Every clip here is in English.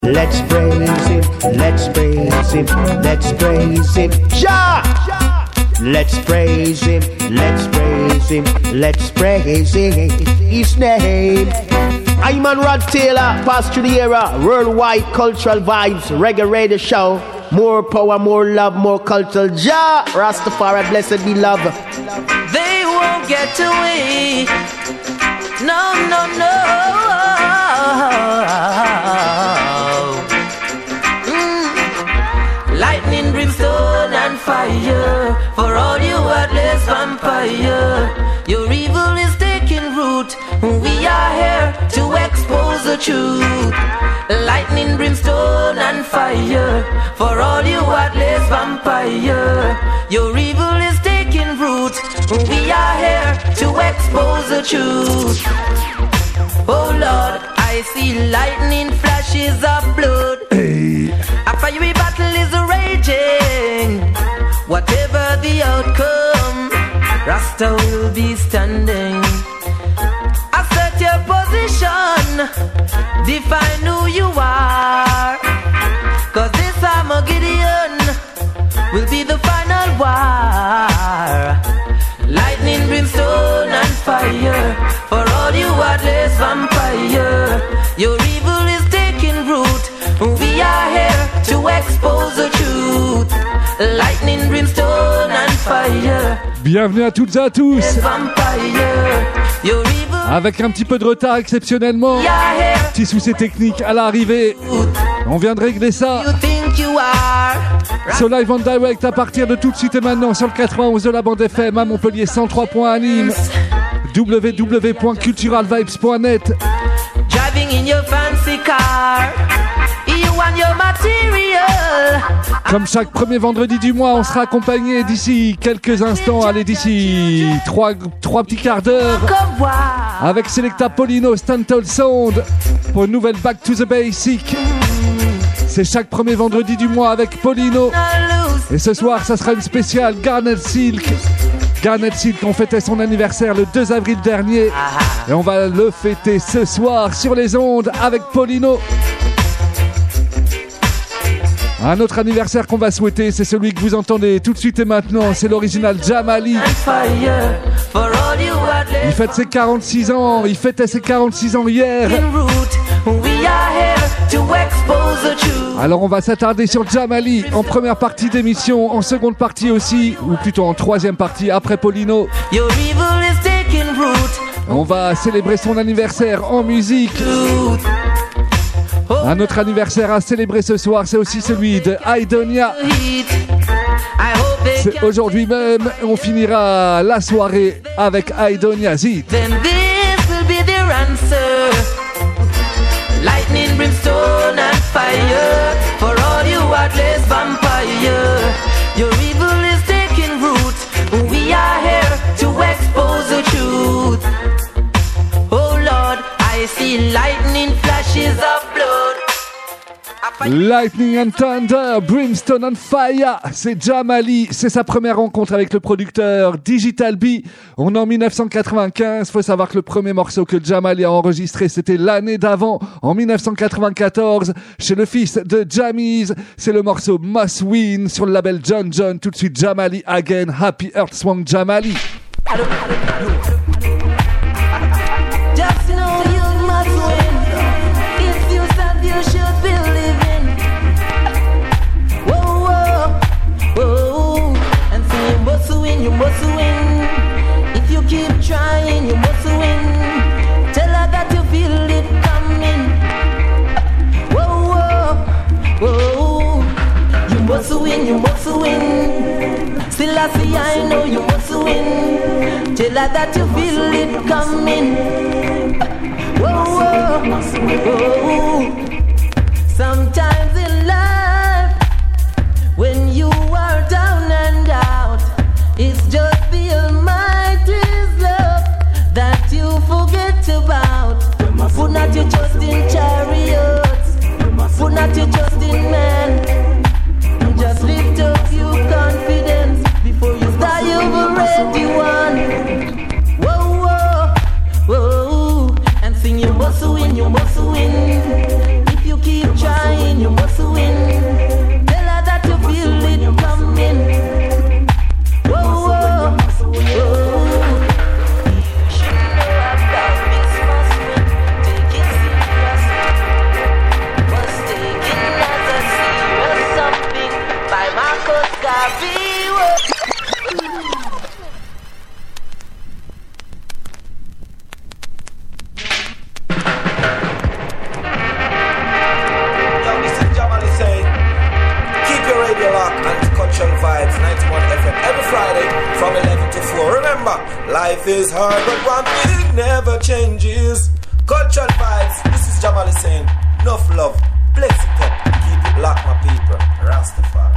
Let's praise him, let's praise him, let's praise him, Jah! Let's praise him, let's praise him, let's praise his name. I'm on Rod Taylor, past through the era, worldwide cultural vibes, reggae radio show. More power, more love, more culture. Jah, Rastafari, blessed be love. They won't get away. No, no, no. Lightning, brimstone, and fire. For all you heartless vampire, your evil is taking root. We are here to expose the truth. Lightning, brimstone, and fire. For all you heartless vampire, your evil is taking root. We are here to expose the truth. Oh Lord, I see lightning flashes of blood. A fiery battle is raging. Whatever the outcome, Rasta will be standing. Assert your position, define who you are. Cause this Armageddon will be the final war. Lightning, brimstone, and fire. For all you heartless vampire, your evil is taking root. We are here to expose the truth. Lightning, brimstone, and fire. Bienvenue à toutes et à tous. Avec un petit peu de retard exceptionnellement. Petit souci technique à l'arrivée. On vient de régler ça. Sur Live on Direct à partir de tout de suite et maintenant sur le 91 de la bande FM à Montpellier, 103 points à Nîmes, www.culturalvibes.net. Driving in your fancy car, you want your material. Comme chaque premier vendredi du mois, on sera accompagné d'ici quelques instants, allez d'ici 3 petits quarts d'heure, avec Selecta Paulino, Stanton Sound, pour une nouvelle Back to the Basic. C'est chaque premier vendredi du mois avec Paulino. Et ce soir, ça sera une spéciale Garnet Silk. Garnet Silk, on fêtait son anniversaire le 2 avril dernier. Et on va le fêter ce soir sur les ondes avec Paulino. Un autre anniversaire qu'on va souhaiter, c'est celui que vous entendez tout de suite et maintenant. C'est l'original Jamali. Il fête ses 46 ans. Il fêtait ses 46 ans hier. Alors on va s'attarder sur Jamali en première partie d'émission, en seconde partie aussi, ou plutôt en troisième partie après Paulino. On va célébrer son anniversaire en musique. Un autre anniversaire à célébrer ce soir, c'est aussi celui de Aidonia. C'est aujourd'hui même, on finira la soirée avec Aidonia Zid. Lightning, brimstone, and fire. For all you heartless vampire, your evil is taking root. We are here to expose the truth. Oh Lord, I see lightning flashes of blood. Lightning and Thunder, Brimstone and Fire, c'est Jamali, c'est sa première rencontre avec le producteur Digital B. On est en 1995, faut savoir que le premier morceau que Jamali a enregistré, c'était l'année d'avant, en 1994, chez le fils de Jamies. C'est le morceau Must Win sur le label John John. Tout de suite Jamali again, Happy Earth Swang Jamali. Just know you must win. If you stand, you should be living. Whoa, whoa, whoa. And so you must win, you must win. If you keep trying, you must win. Tell her that you feel it coming. Whoa, whoa, whoa. You must win, you must win. Still I see, I know you must win. Tell her that you feel it coming. Whoa, whoa, whoa. Sometimes in life, when you are down and out, it's just the Almighty's love that you forget about. Put not your trust in chariots, put not your trust in man. Just lift up your confidence. Before you start, you've already won. Whoa, whoa, whoa. And sing, you must win, you must win. If you keep trying, Life is hard, but one thing never changes. Cultural vibes, this is Jamali saying, enough love, bless it up, keep it locked, my people, Rastafari.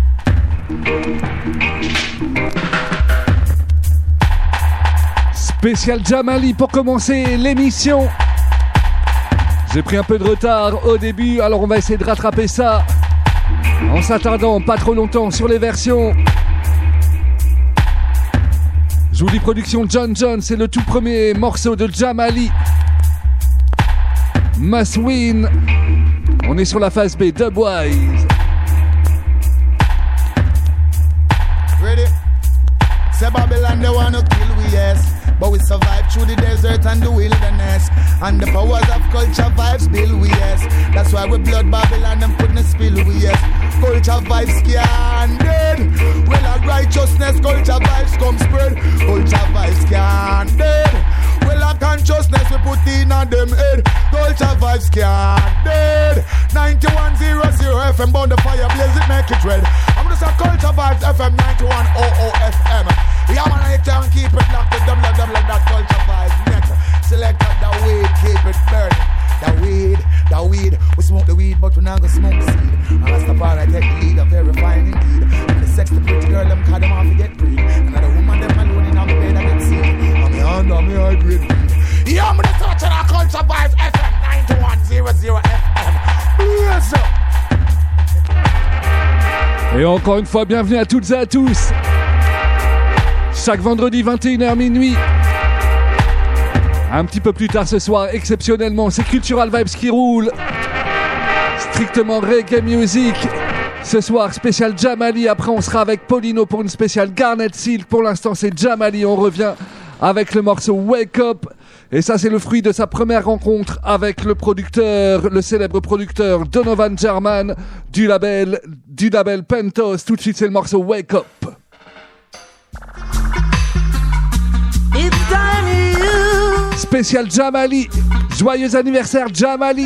Spécial Jamali pour commencer l'émission. J'ai pris un peu de retard au début, alors on va essayer de rattraper ça en s'attardant pas trop longtemps sur les versions. Je vous dis production John John, c'est le tout premier morceau de Jamali. Must Win. On est sur la phase B, Dubwise. Ready? Say Babylon, they wanna kill we, yes. But we survive through the desert and the wilderness. And the powers of culture vibes build we, yes. That's why we blood Babylon and put the spill we, yes. Culture vibes can't dead. Well, our righteousness, culture vibes come spread. Culture vibes can't dead. Well, our consciousness we put in on them head. Culture vibes can't dead. 9100 FM, bound the fire, blaze it, make it red. I'm gonna say culture vibes FM 9100 FM. Yeah, man, I can keep it locked to www.culturevibes.net. Select the weed, keep it burning. The weed. We smoke the weed, but we not gonna smoke the seed. And Rastafari take the lead, a very fine indeed. And the sex, the pretty girl, them call them off to get breed. And the woman, them alone in on the bed, I get seen. And me hand on me high grade weed. Yeah, I'm gonna search on our Culture Vibes FM 9100 FM. Yes, Et encore une fois, bienvenue à toutes et à tous. Chaque vendredi 21h minuit. Un petit peu plus tard ce soir, exceptionnellement, c'est Cultural Vibes qui roule. Strictement reggae music. Ce soir, spécial Jamali. Après, on sera avec Paulino pour une spéciale Garnet Silk. Pour l'instant, c'est Jamali. On revient avec le morceau Wake Up. Et ça, c'est le fruit de sa première rencontre avec le producteur, le célèbre producteur Donovan German du label Pentos. Tout de suite, c'est le morceau Wake Up. Spécial Jamali. Joyeux anniversaire Jamali.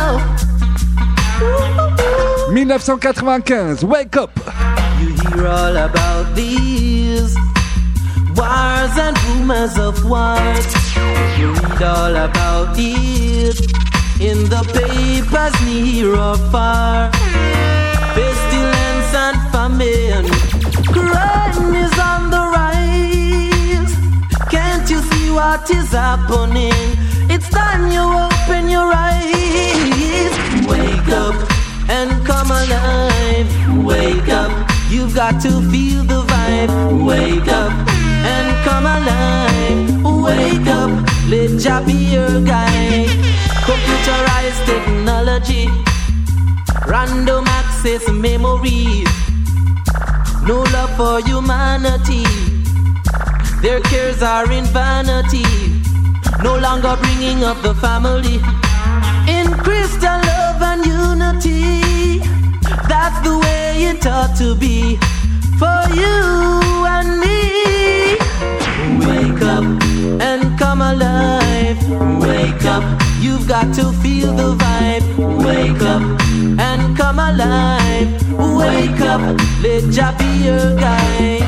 1995. Wake Up. You hear all about these wars and rumors of wars. You read all about it in the papers near or far. Pestilence and famine. Crime is on the rise. Can't you see what is happening? It's time you open your eyes. Wake up and come alive. Wake up, you've got to feel the vibe. Wake up and come alive. Wake up, let Jah be your guide. Computerized technology, random access memory. No love for humanity. Their cares are in vanity. No longer bringing up the family. In Christian love and unity. That's the way it ought to be for you and me. Wake up and come alive. Wake up, you've got to feel the vibe. Wake up and come alive. Wake up, let Jah be your guide.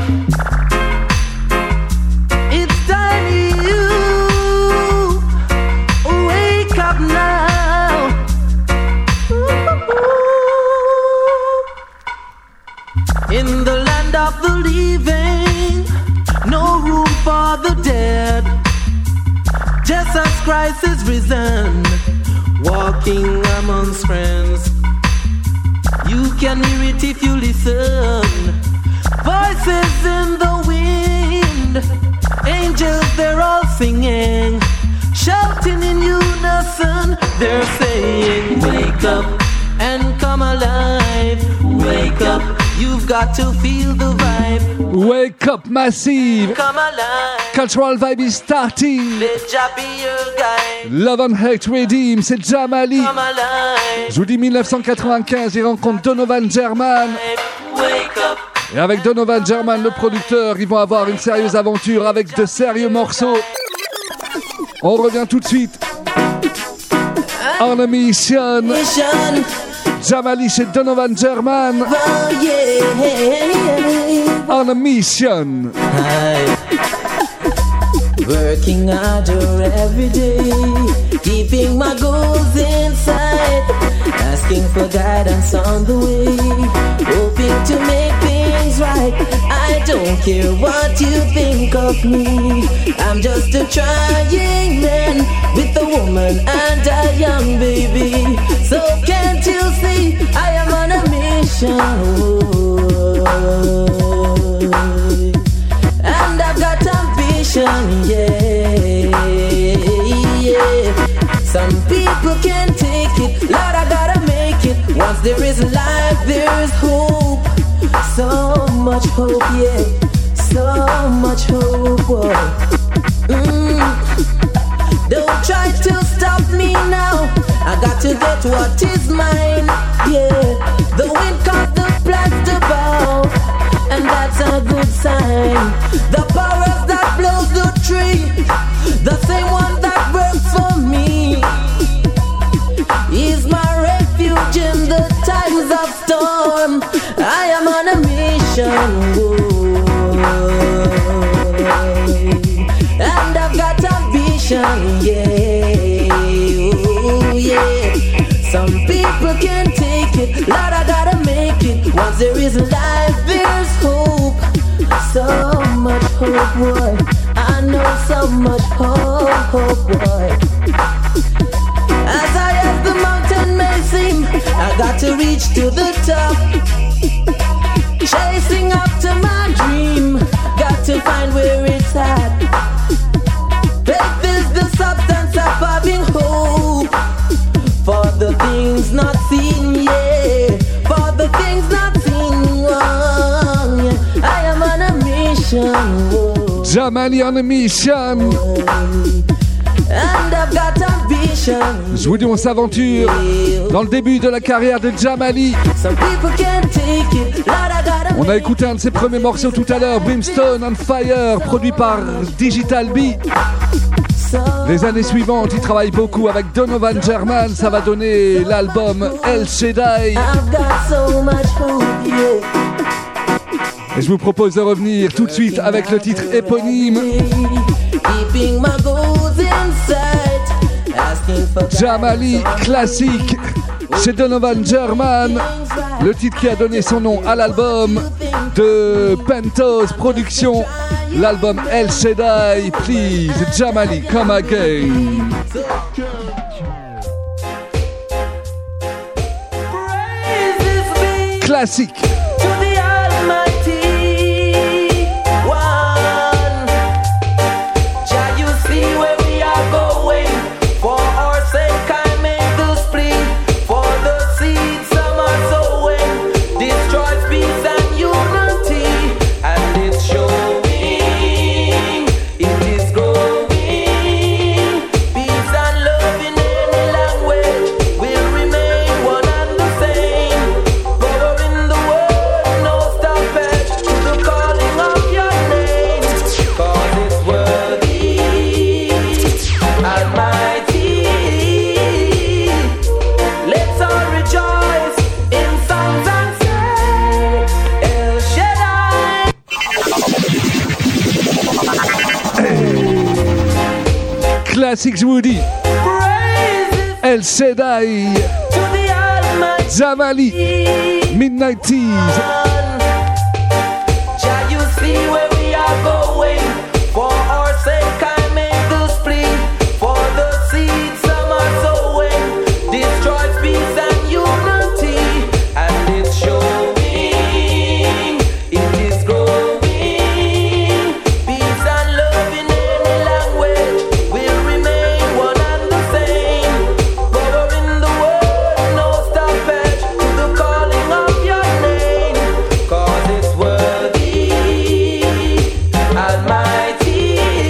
It's time you wake up now. In the land of the living, no room for the dead. Jesus Christ is risen, walking amongst friends. You can hear it if you listen. Voices in the wind, angels, they're all singing, shouting in unison. They're saying, wake up and come alive. Wake up, you've got to feel the vibe. Wake up massive. Come alive. Cultural vibe is starting. Let Jah be your guide. Love and Hate Redeem, c'est Jamali. Come alive. Je vous dis 1995, il rencontre Donovan German. Wake up. Et avec Donovan German, le producteur, ils vont avoir une sérieuse aventure avec de sérieux morceaux. On revient tout de suite. On a mission. Jamali chez Donovan German. On a mission. Working harder every day, keeping my goals in sight, asking for guidance on the way, hoping to make things right. I don't care what you think of me, I'm just a trying man with a woman and a young baby. So can't you see I am on a mission? And I've got ambition, yeah. Some people can't take it, Lord, I gotta make it. Once there is life, there's hope. So much hope, yeah. So much hope, boy. Don't try to stop me now, I got to get what is mine, yeah. The wind caused the plants to bow, and that's a good sign. The powers that blows the tree, the same one that works for me, is my refuge in the times of storm. I am on a mission, and I've got ambition, yeah, oh, yeah. Some people can't take it, Lord, I gotta make it. Once there is life, there's hope. So much hope, boy. I know so much hope, boy. As high as the mountain may seem, I got to reach to the top. Chasing after my dream, got to find where it's at. Faith is the substance of having hope, for the things not seen, yeah. For the things not seen, yeah. I am on a mission, oh. Jamali on a mission. And I've got ambition. Je vous dis, on s'aventure dans le début de la carrière de Jamali. Some people can't take it, Lord, I gotta. On a écouté un de ses premiers morceaux tout à l'heure, Brimstone on Fire, produit par Digital B. Les années suivantes, il travaille beaucoup avec Donovan German. Ça va donner l'album El Shaddai. Et je vous propose de revenir tout de suite avec le titre éponyme. Jamali, classique chez Donovan German. Le titre qui a donné son nom à l'album de Pentos Productions. L'album El Shaddai, please, Jamali, come again. Classique. Classique, je vous dis. El Shaddai, Jamali, Midnight Teas. Almighty.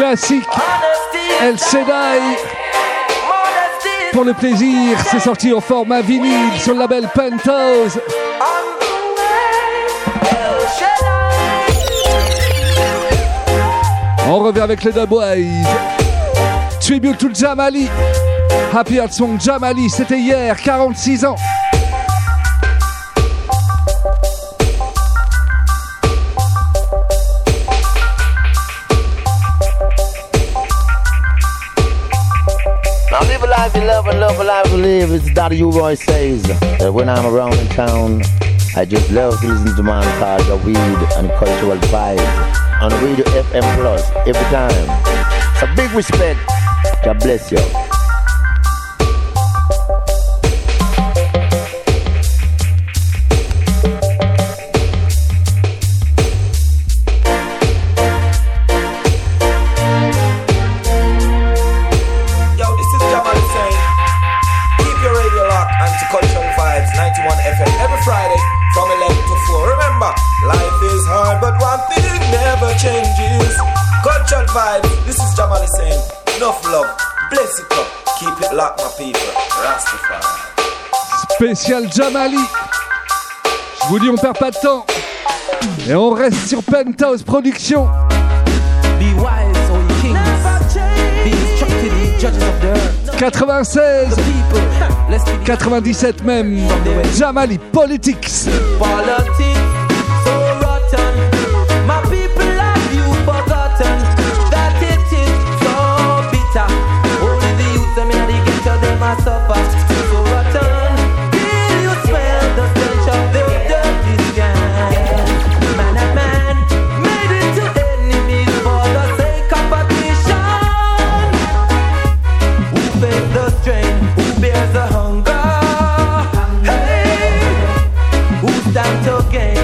classique. El Shaddai. Pour le plaisir, c'est sorti au format vinyle sur le label Penthouse. On revient avec les Dubwise. Tribute to Jamali. Happy Heart Song Jamali, c'était hier, 46 ans. Now live a life you love and love a life you live. It's Daddy U-Roy says that when I'm around in town, I just love to listen to man called the weed and cultural vibes on Radio FM Plus every time. So big respect. God bless you. Vibes. This is Jamali saying, enough love, bless it up, keep it locked, my people. Rastafari. Spécial Jamali. Je vous dis, on perd pas de temps. Et on reste sur Penthouse Productions. Be wise, O ye kings. Be instructed, ye judges of the earth. 96, 97 même. Jamali Politics. Politics, so rotten. My people have you forgotten. Suffer, so rotten. Till you smell the stench of the dirty sky. Man and man made into enemies for the sake of partition. Who bears the strain? Who bears the hunger? Hey, who stands to gain?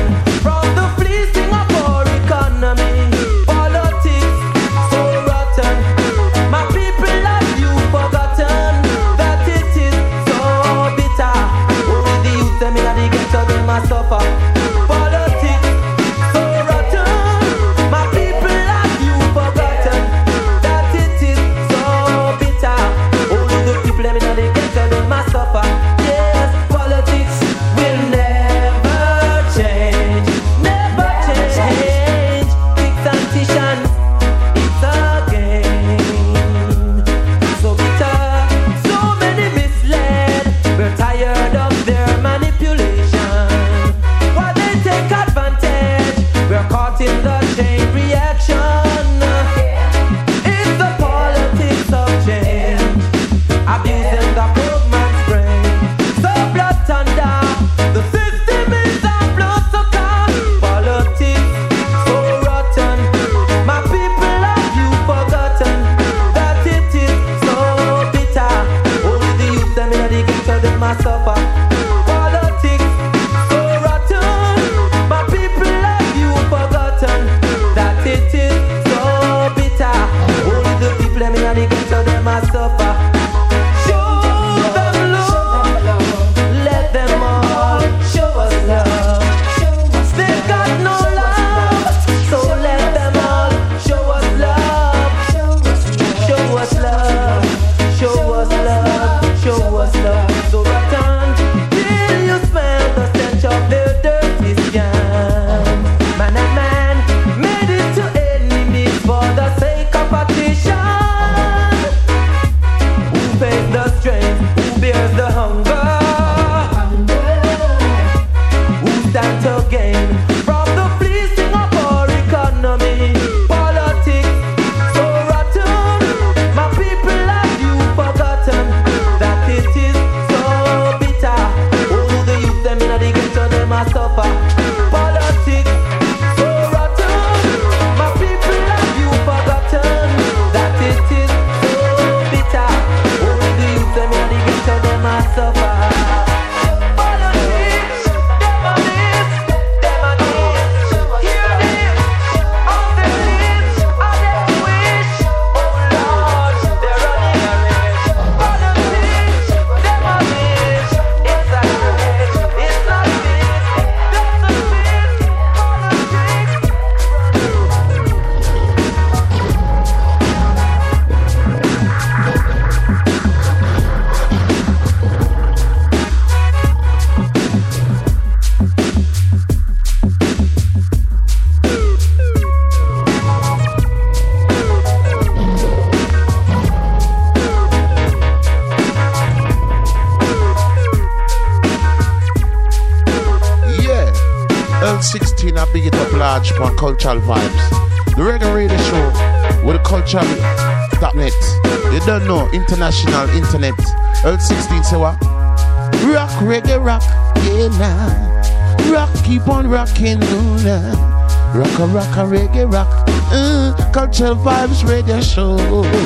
16, I big it up large for cultural vibes. The reggae radio show with the cultural .net. You don't know, international internet. Earl 16 say what? Rock, reggae, rock, yeah now. Rock, keep on rocking, now. Rock, reggae, rock. Cultural vibes radio show.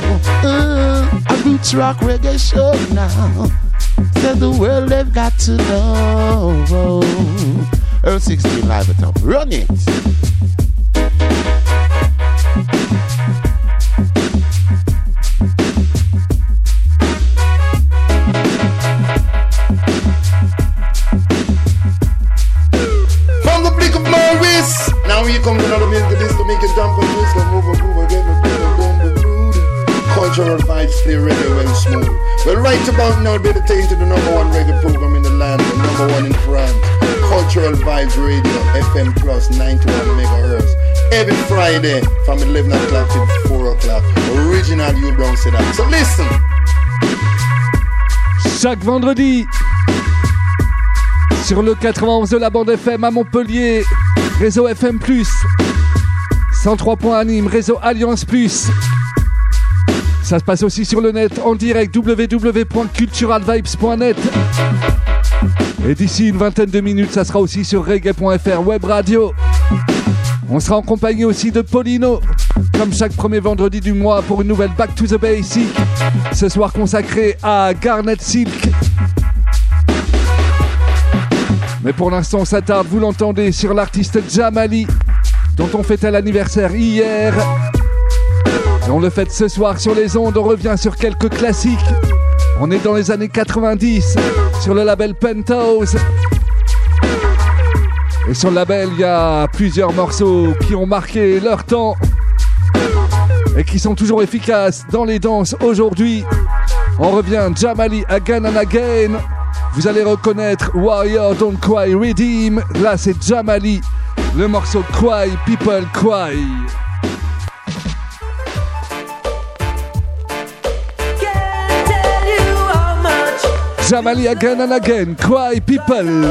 A roots rock reggae show now. Tell the world they've got to know. Earl 16 live at top. Run it. From the blick of Morris. Now we come to another minute this to make it jump and twist and move again, cultural vibes play reggae well smooth. Well, right about now, better take to the number one reggae program in the land, the number one in France. Cultural Vibes Radio, FM Plus 91 megahertz. Every Friday from 11 o'clock to 4 o'clock. Original You Brown said that. So listen. Chaque vendredi, sur le 91 de la bande FM à Montpellier, réseau FM+, 103 à Nîmes, réseau Alliance+. Ça se passe aussi sur le net en direct www.culturalvibes.net. Et d'ici une vingtaine de minutes, ça sera aussi sur reggae.fr web radio. On sera en compagnie aussi de Paulino, comme chaque premier vendredi du mois pour une nouvelle Back to the Basic. Ce soir consacré à Garnet Silk. Mais pour l'instant, on s'attarde, vous l'entendez, sur l'artiste Jamali, dont on fêtait l'anniversaire hier. Et on le fête ce soir sur les ondes, on revient sur quelques classiques. On est dans les années 90, sur le label Penthouse. Et sur le label, il y a plusieurs morceaux qui ont marqué leur temps et qui sont toujours efficaces dans les danses aujourd'hui. On revient Jamali Again and Again. Vous allez reconnaître Warrior Don't Cry Redeem. Là, c'est Jamali, le morceau Cry People Cry. Jamali Again and Again, Cry People.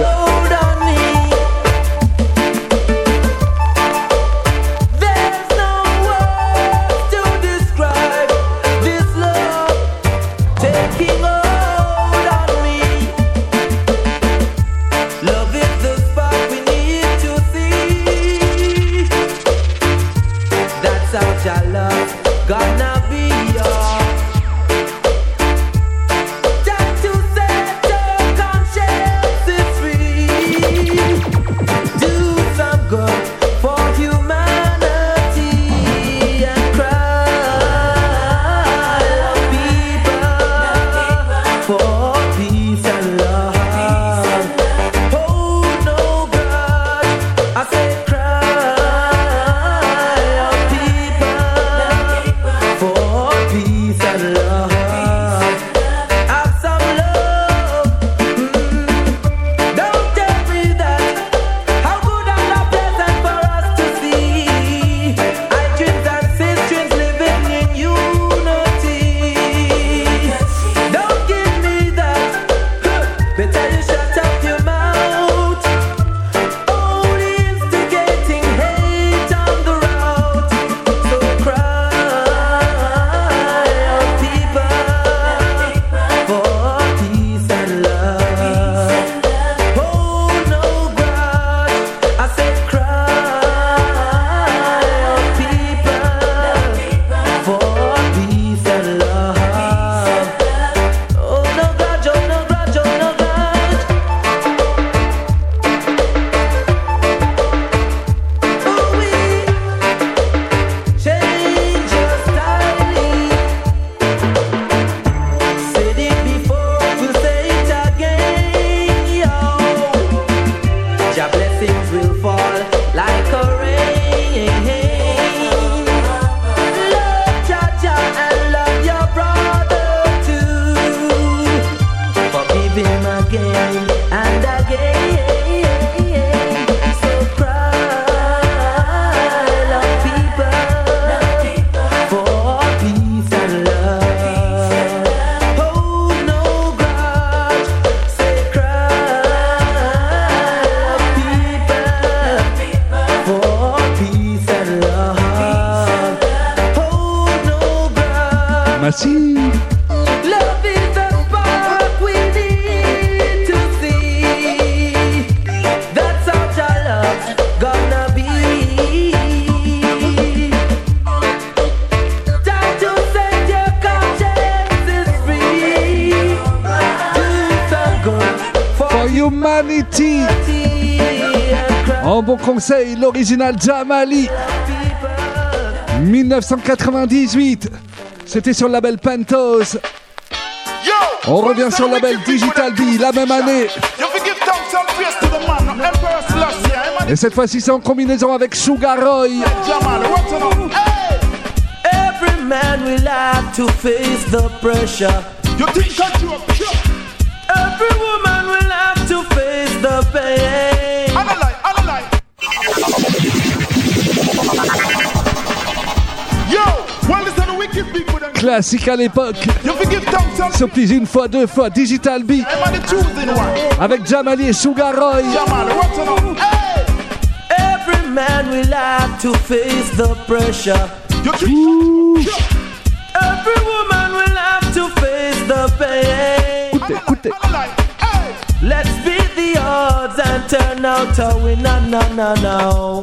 People Massive. Love is a spark we need to see. That's how your love's gonna be. Time to set your conscience is free. Do some good For humanity. En bon conseil, l'original Jamali. 1998. C'était sur le label Pentos. On revient sur le label Digital B la même année. Et cette fois-ci, c'est en combinaison avec Sugar Roy. Every man will have to face the pressure. Every woman will have to face the pain. Classique à l'époque. So please, une fois, deux fois, Digital B. Avec Jamali et Sugar Roy. Every man will have to face the pressure. Every woman will have to face the pain. Écoutez. Let's beat the odds and turn out a winner, no.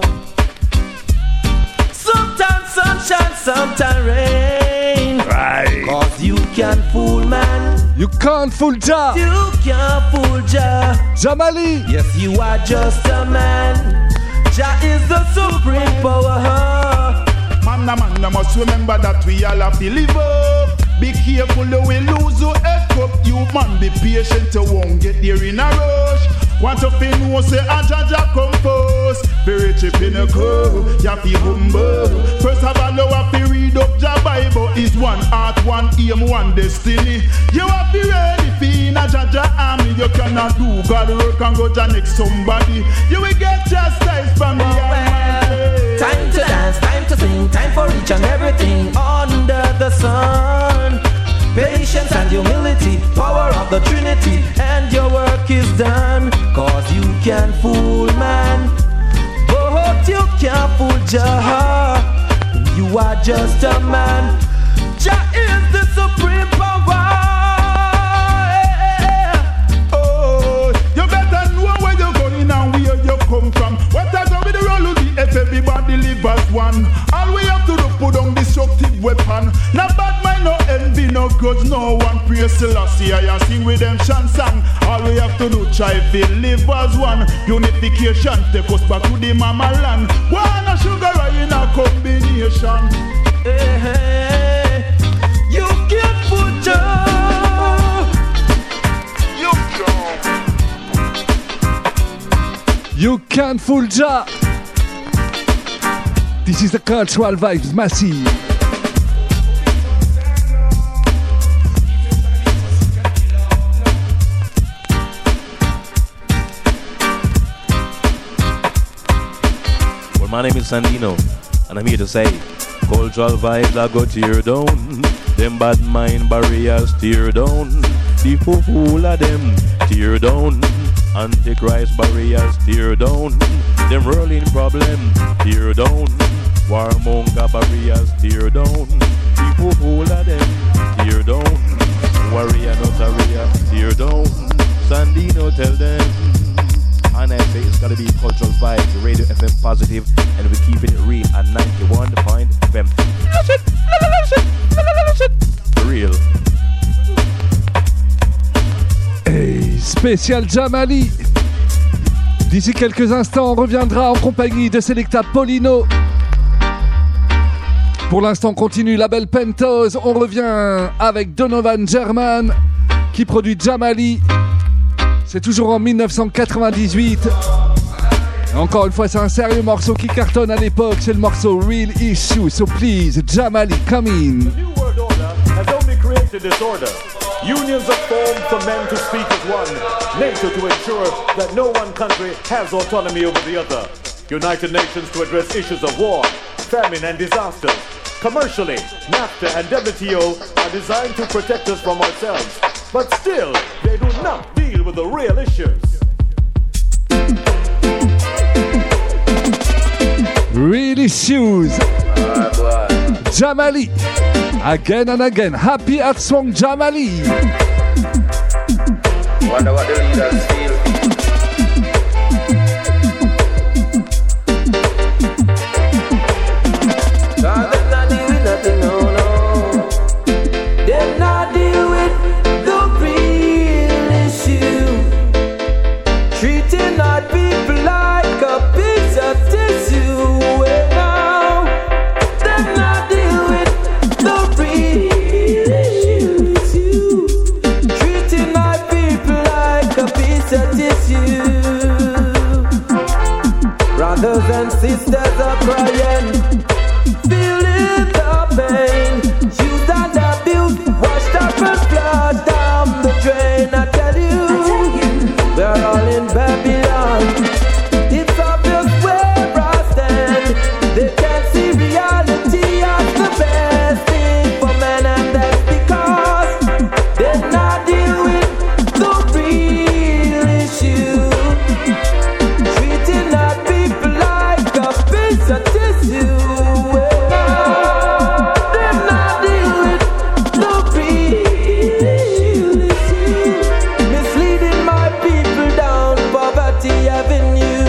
Sometimes sunshine, sometimes rain. Right. Cause you can't fool man. You can't fool Ja. You can't fool Ja. Jamali. Yes, you are just a man. Ja is the supreme power. Man, must remember that we all have to live up. Be careful, you will lose your head cup. You man, be patient, you won't get there in a rush. Want to feel no say a Jaja come first. Be rich in a curve, you have to humble. First of all, you have to read up your Bible. Is one heart, one aim, one destiny. You have to ready for in a Jaja army. You cannot do God work and go to next somebody. You will get chastised from the Almighty. Time to dance, time to sing, time for each and everything under the sun. Patience and humility, power of the Trinity, and your work is done. Cause you can't fool man, but you can't fool Jah. You are just a man. Jah is the supreme power. Oh, you better know where you're going and where you come from. What I go with the roll of the F, everybody live as one. All we have to do put on destructive weapon. Now bad mind, no envy, no grudge, no one praise Selassie. I sing redemption song. All we have to do try to live as one. Unification take us back to the mama land. One a sugar in a combination. Hey, hey. You can't fool Jah. You can't fool Ja. This is the cultural vibes, massive. Well, my name is Sandino, and I'm here to say, cultural vibes are go tear down. Them bad mind barriers tear down. The whole of them tear down. Antichrist barriers tear down. Them rolling problem tear down. Warmonger barriers tear down. The whole of them tear down. Warrior notaria tear down. Sandino tell them. And I say it's gotta be cultural vibes, Radio FM positive, and we're keeping it real at 91.5 FM. For real. Hey, spécial Jamali. D'ici quelques instants, on reviendra en compagnie de Selecta Paulino. Pour l'instant, on continue label Pentos. On revient avec Donovan German qui produit Jamali. C'est toujours en 1998. Et encore une fois, c'est un sérieux morceau qui cartonne à l'époque. C'est le morceau Real Issue. So please, Jamali, come in. The New World Order has only created disorder. Unions are formed for men to speak as one. NATO to ensure that no one country has autonomy over the other. United Nations to address issues of war, famine and disasters. Commercially, NAFTA and WTO are designed to protect us from ourselves. But still, they do not deal with the real issues. Real Issues. Jamali. Again and again, Happy Heart Song Jamali. Wonder what the leaders feel. Cause them not deal with nothing, no, no. Them not deal with the real issue. Treating our people like a piece of tissue. Well, now, them not deal with the real issue. Treating our people like a piece of tissue. Brothers and sisters are crying, feeling the pain. Used and abused, washed up and flushed down the drain. I tell you, we're all in Babylon. It's obvious where I stand. They can't see reality as the best thing for men, and that's because they're not deal with the real issue. Treating our people like a piece of tissue. They're not deal with the real issue. Misleading my people down Poverty Avenue.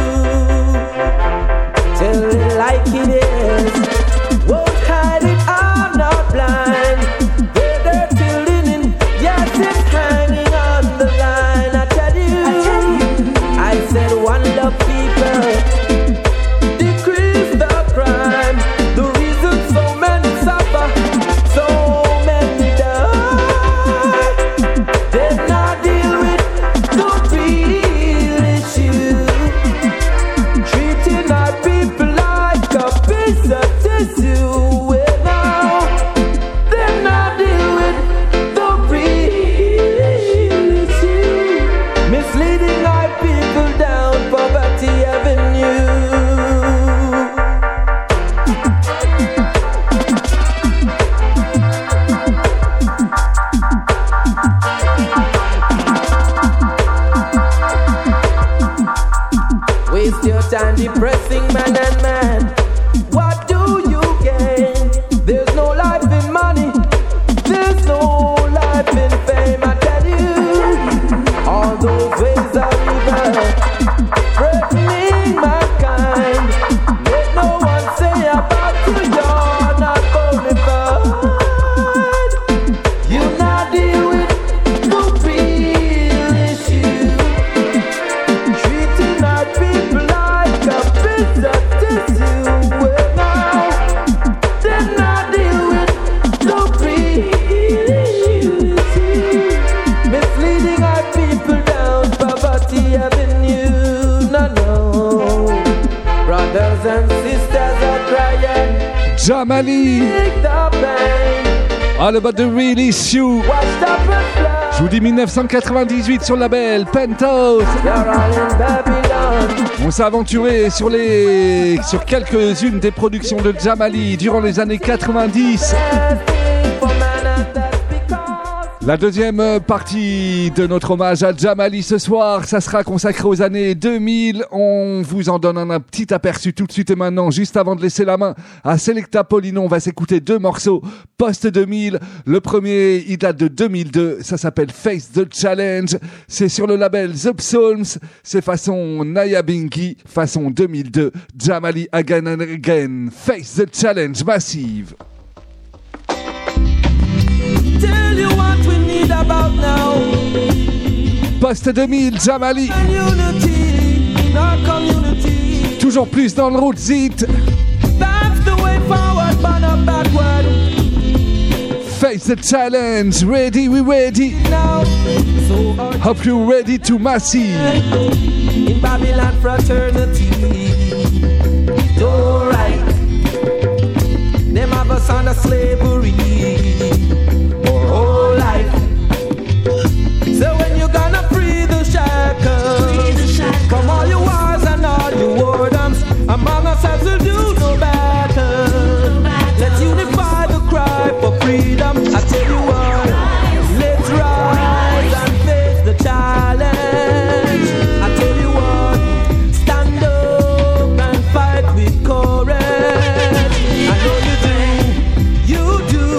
Tell it like it is. Won't hide it, I'm not blind. They're dirty linen, yes, it's hanging on the line. I tell you, I said one love people, decrease the crime. The reason so many suffer, so many die. They're not deal with the real issue. Treating our people like a piece of tissue. Well, now, they're not deal with the real issue. Misleading our people down Poverty Avenue. Waste your time depressing man and man. What do you gain? There's no life in money. There's no life in fame. I tell you, all those ways are evil, threatening mankind. Let no one say about you you're not qualified. You not deal with the real issue. Treating our people like a piece of tissue. Well, now, they're not deal with the real issue. Misleading our people down Poverty Avenue. No, no. Brothers and sisters are crying. Jamali. Take the pain. All about the real issue. Washed up and flushed. Je vous dis 1998 sur le label Penthouse. You're all in Babylon. On s'est aventuré sur quelques-unes des productions de Jamali durant les années 90. La deuxième partie de notre hommage à Jamali ce soir, ça sera consacré aux années 2000. On vous en donne un petit aperçu tout de suite et maintenant, juste avant de laisser la main à Selecta Polino. On va s'écouter deux morceaux post-2000. Le premier, il date de 2002. Ça s'appelle Face the Challenge. C'est sur le label The Psalms. C'est façon Naya Binky, façon 2002. Jamali Again and Again. Face the Challenge massive. Tell you what we need about now. Post 2000, Jamali. Unity, our community. Toujours plus dans le Roots Hit. That's the way forward, but not backward. Face the challenge. Ready, we ready. Now, so hope you're ready to massive. In Babylon fraternity. Alright. Them have us under slavery. Whole life. So when you gonna free the shackles from all your wars and all your whoredoms, among ourselves we'll do no battle. Let's unify the cry for freedom. I tell you what, let's rise and face the challenge. I tell you what, stand up and fight with courage. I know you do,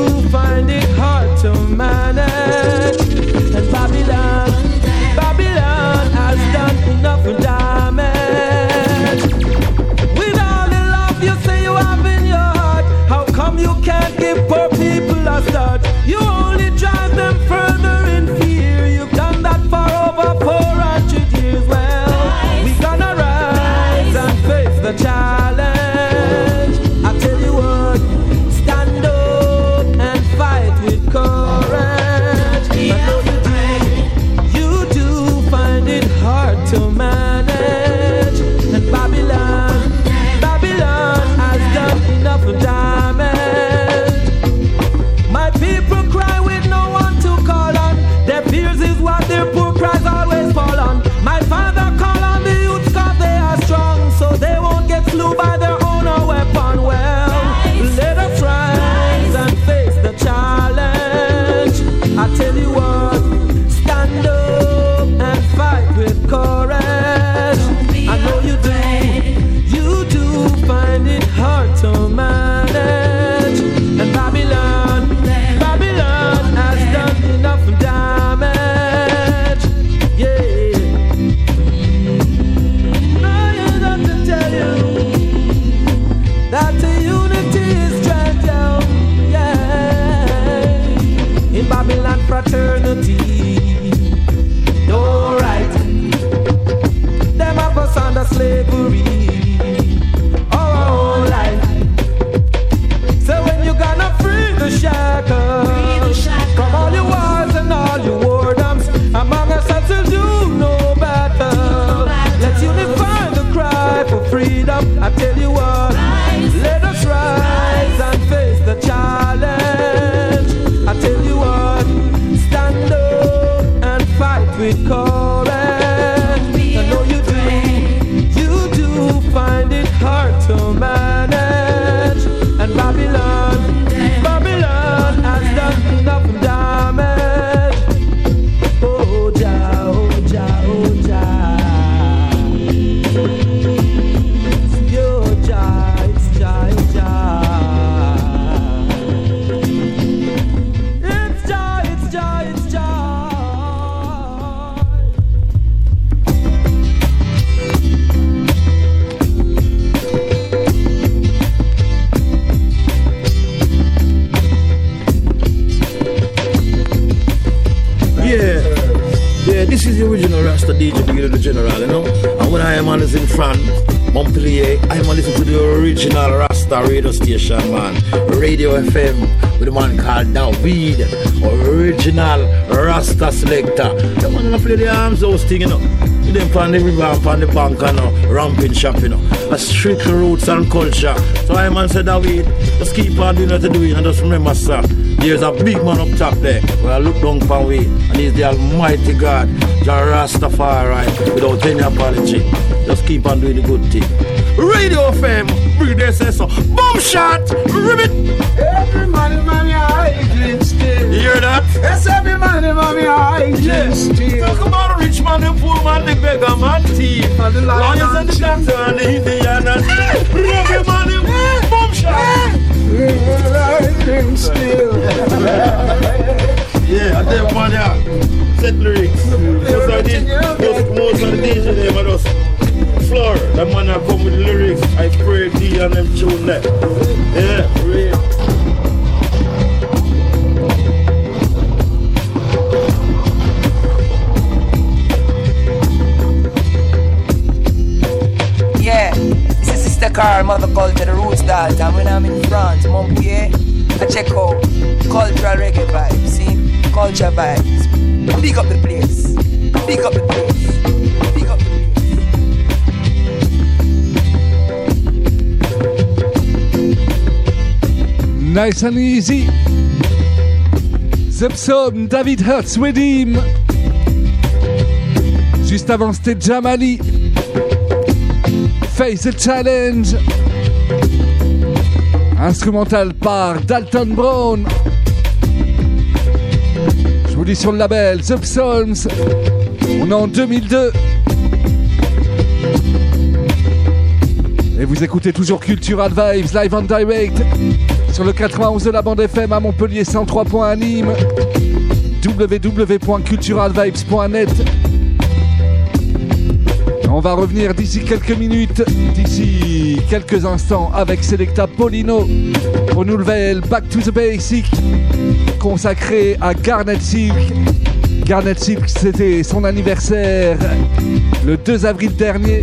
is the original Rasta DJ, Big the General, you know. And when I am on is in front, Montpellier, I am on listen to the original Rasta radio station, man. Radio FM with a man called David, original Rasta selector. The man gonna play the arms house thing, you know. Them from the river and from the bank and ramping shop, you know. A strict roots and culture. So I man said, David, just keep on doing what you're doing and just remember, sir, there's a big man up top there. Where I look down for way, and he's the Almighty God, Jah Rastafari, without any apology. Just keep on doing the good thing. Radio FM, bring this so. Boom shot, ribbit. Every money, mommy, I still. You hear that? Yes, every money, mommy, I still. Talk about the rich man, the poor man, the beggar man, thief. And the lions and the doctor and the Indian and every money, boom shot. Still. Yeah, and them man, yeah. Set lyrics. Most of the DJ, they are just floor. That man that come with lyrics. I pray D and them tune that. Yeah, real. Yeah, this is Sister Carl, Mother Culture, the Roots Dance. And when I'm in France, Montpellier, I check out cultural reggae vibes. See? Culture vibes. Big up the place. Big up the place. Big up the place. Nice and easy. Zepsom, David Hertz, Wedim. Juste avant, c'était Jamali. Face the Challenge. Instrumental par Dalton Brown. Je vous dis sur le label The Psalms. On est en 2002. Et vous écoutez toujours Cultural Vibes live and direct sur le 91 de la bande FM à Montpellier, 103.1 à Nîmes, www.culturalvibes.net. On va revenir d'ici quelques minutes, d'ici quelques instants avec Selecta Paulino pour une nouvelle Back to the Basic consacrée à Garnet Silk. Garnet Silk, c'était son anniversaire le 2 avril dernier.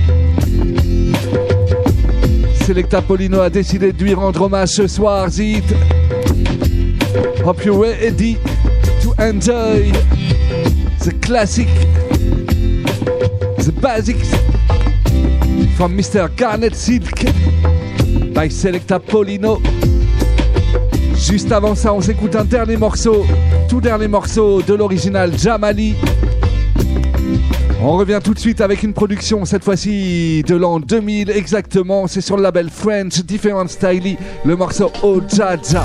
Selecta Paulino a décidé de lui rendre hommage ce soir, Zid. Hope you're ready to enjoy the classic, the basics from Mr. Garnet Silk by Selecta Paulino. Juste avant ça, on s'écoute un dernier morceau, tout dernier morceau de l'original Jamali. On revient tout de suite avec une production, cette fois-ci de l'an 2000 exactement. C'est sur le label French Different Style, le morceau Oh Jaja.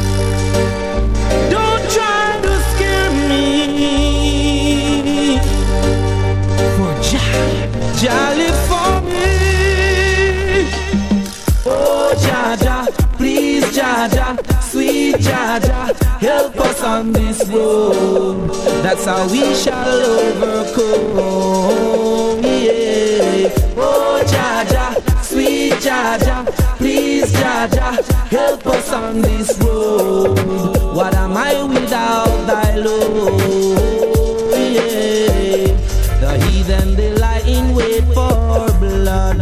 Don't try to scare me, for Jah live for me. Oh Jaja, please Jaja, sweet Jaja, help us on this road. That's how we shall overcome. Yeah. Oh Jaja, sweet Jaja, please Jaja, help us on this road. What am I without thy love? Yeah. The heathen, they lie in wait for blood.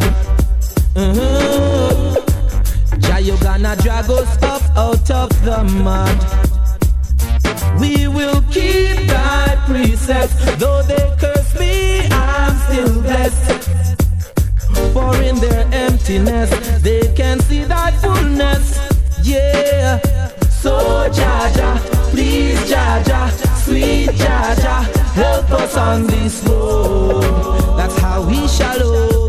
Jah, you gonna drag us up out of the mud. We will keep thy precepts. Though they curse me, I'm still blessed. For in their emptiness, they can see thy fullness. Yeah. So Jaja, please Jaja, sweet Jaja, help us on this road. That's how we shall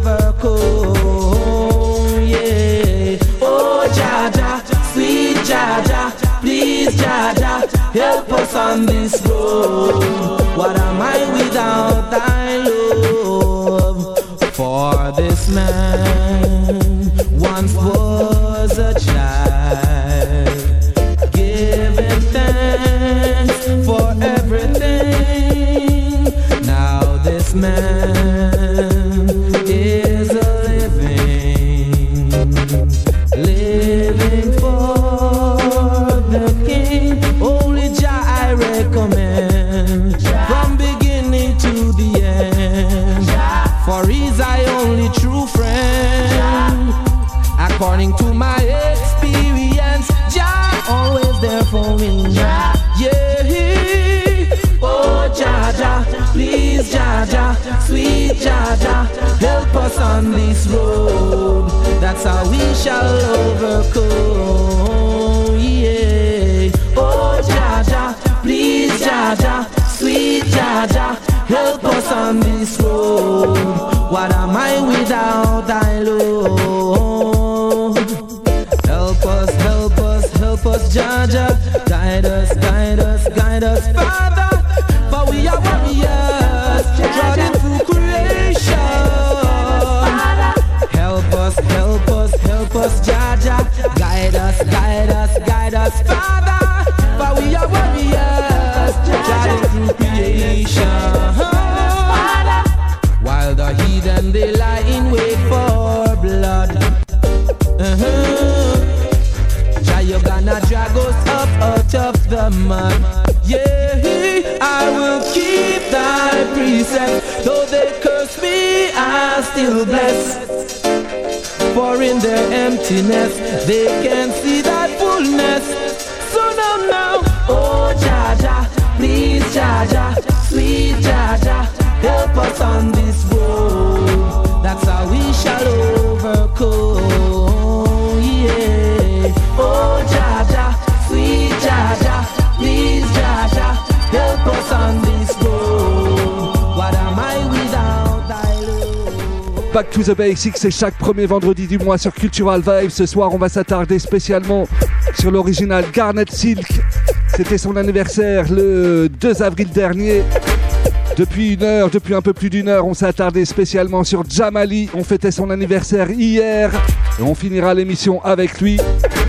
overcome. Yeah. Oh Jaja, sweet Jaja, please Jaja, help us on this road. What am I without thy love? For this man once was a child, giving thanks for everything. Now this man is a living for the King. Only Jah I recommend, from beginning to According to my experience, Jah always there for me. Yeah. Oh Jah Jah, please Jah Jah, sweet Jah Jah, help us on this road. That's how we shall overcome. Yeah. Oh Jah Jah, please Jah Jah, sweet Jah Jah, help us on this road. What am I without thy Lord? Help us, help us, help us, Jah Jah. Guide us, guide us, guide us, Father. For we are warriors, trotting through creation. Help us, help us, help us, Jah Jah. Guide us, guide us, guide us, Father. For we are warriors, trotting through creation. While the heathen they lie in wait for blood. Jah, you gonna drag us up out of the mud. Yeah, I will keep thy precepts. Though they curse me, I still bless. For in their emptiness, they can see thy fullness. So now, oh Jah Jah, please Jah Jah, sweet Jah Jah, help us on this road. That's how we shall overcome. Yeah. Oh Jah Jah, sweet Jah Jah, please Jah Jah, help us on this road. What am I without thy love? Back to the Basics, c'est chaque premier vendredi du mois sur Cultural Vibes. Ce soir, on va s'attarder spécialement sur l'original Garnet Silk. C'était son anniversaire le 2 avril dernier. Depuis un peu plus d'une heure, on s'est attardé spécialement sur Jamali. On fêtait son anniversaire hier et on finira l'émission avec lui.